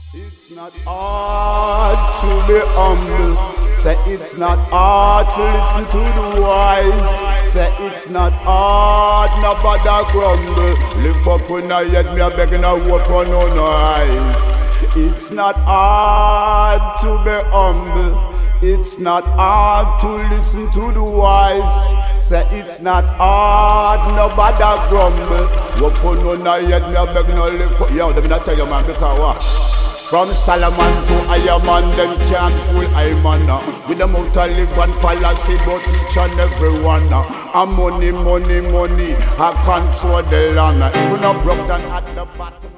It's not hard to be humble. Say it's not hard to listen to the wise. Say it's not hard, nobody grumble. Lift up on your head, me a begging a walk on no eyes. It's not hard to be humble. It's not hard to listen to the wise. Say it's not hard, nobody grumble. Walk on no head, me a begging a lift up. Yo, let me not tell you, man, because what? From Solomon to Iron them can't fool I man. With them out to live and policy about each and every one. And money, money, money, I control the land. Even a broke down at the bottom.